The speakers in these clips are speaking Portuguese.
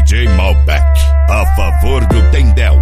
DJ Malbec, a favor do Tendel.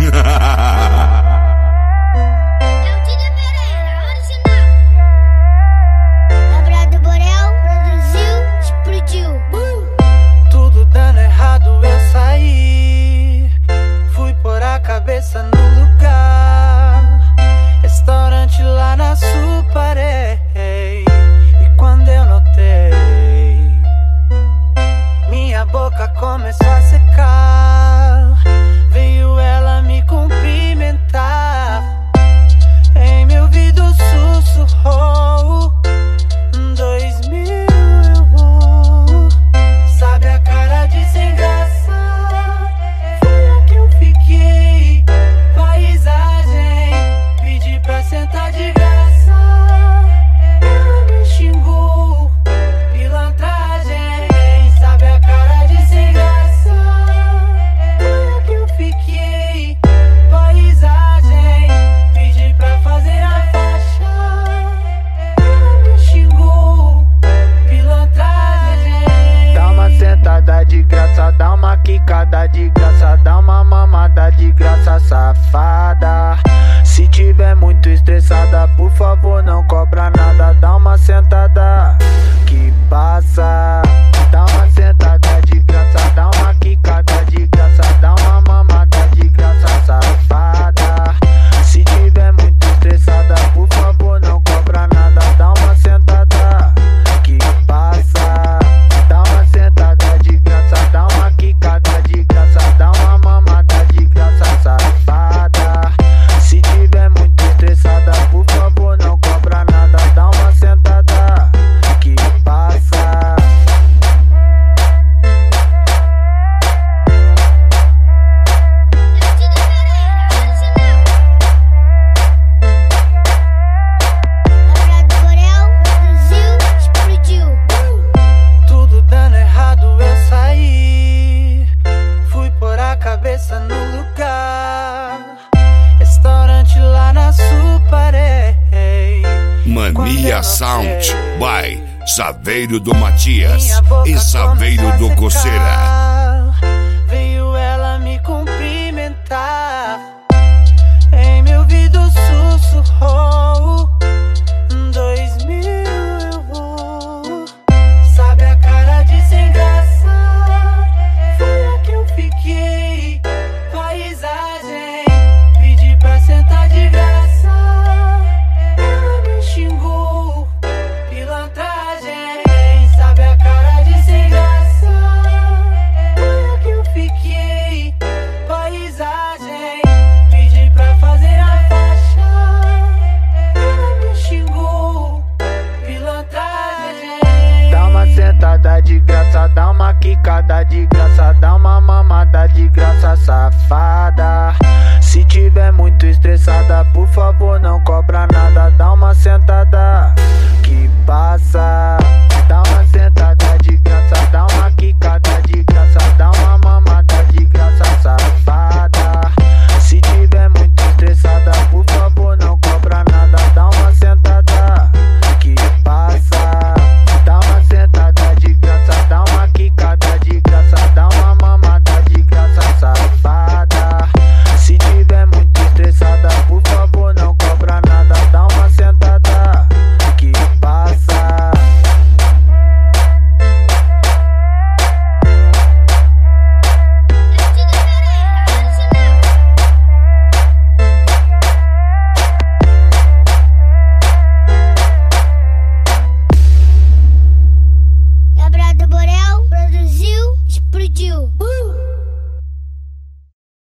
Tudo dando errado, eu saí. Fui pôr a cabeça no lugar. Restaurante lá na Suparei. E quando eu notei, minha boca começou a secar. Veio ela me cumprimentar. Em meu ouvido sussurrou: 2000 eu vou. Sabe a cara de sem graça? Foi a que eu fiquei. Paisagem, pedi pra sentar de graça. Ela me xingou, pilantragem. Sabe a cara de sem graça? Foi a que eu fiquei. Paisagem, pedi pra fazer a faixa. Ela me xingou, pilantragem. Dá uma sentada de graça, dá uma quicada de graça, dá uma mamada de graça, safada. Se tiver muito estressada, por favor não cobra nada. Dá uma sentada que passa. Dá uma sentada de graça, dá uma quicada de graça, dá uma mamada de graça, safada. Se tiver muito estressada, por favor não cobra nada. Dá uma sentada que passa. Dá uma sentada de graça, dá uma quicada de graça, dá uma mamada de graça, safada. Se tiver muito estressada, por favor não cobra nada. Dá uma sentada que passa. Tudo dando errado, eu saí. Fui pôr a cabeça no lugar. Restaurante lá na Suparei. Mania Sound by Saveiro do Matias e Saveiro do Coceira.